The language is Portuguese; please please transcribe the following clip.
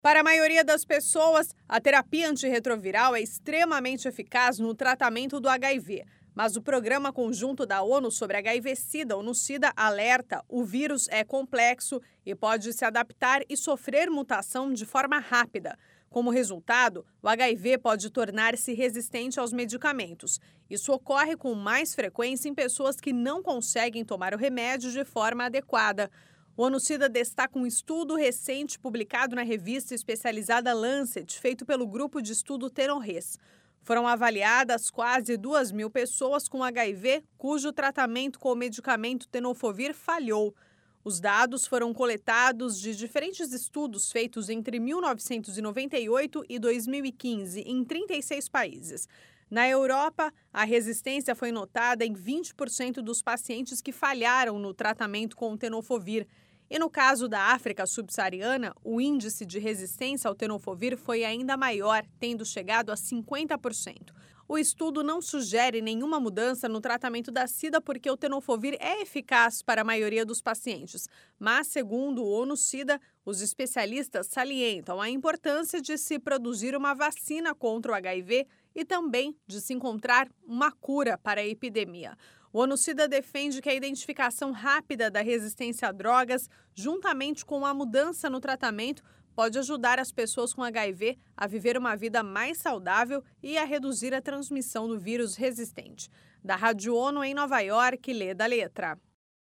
Para a maioria das pessoas, a terapia antirretroviral é extremamente eficaz no tratamento do HIV. Mas o Programa Conjunto da ONU sobre HIV-Sida ou NuSIDA alerta: o vírus é complexo e pode se adaptar e sofrer mutação de forma rápida. Como resultado, o HIV pode tornar-se resistente aos medicamentos. Isso ocorre com mais frequência em pessoas que não conseguem tomar o remédio de forma adequada. O NuSIDA destaca um estudo recente publicado na revista especializada Lancet, feito pelo grupo de estudo Tenorres. Foram avaliadas quase 2.000 pessoas com HIV cujo tratamento com o medicamento tenofovir falhou. Os dados foram coletados de diferentes estudos feitos entre 1998 e 2015 em 36 países. Na Europa, a resistência foi notada em 20% dos pacientes que falharam no tratamento com o tenofovir. E no caso da África subsaariana, o índice de resistência ao tenofovir foi ainda maior, tendo chegado a 50%. O estudo não sugere nenhuma mudança no tratamento da SIDA porque o tenofovir é eficaz para a maioria dos pacientes. Mas, segundo o ONU-SIDA, os especialistas salientam a importância de se produzir uma vacina contra o HIV e também de se encontrar uma cura para a epidemia. O ONU-SIDA defende que a identificação rápida da resistência a drogas, juntamente com a mudança no tratamento, pode ajudar as pessoas com HIV a viver uma vida mais saudável e a reduzir a transmissão do vírus resistente. Da Rádio ONU em Nova York, Leda Letra.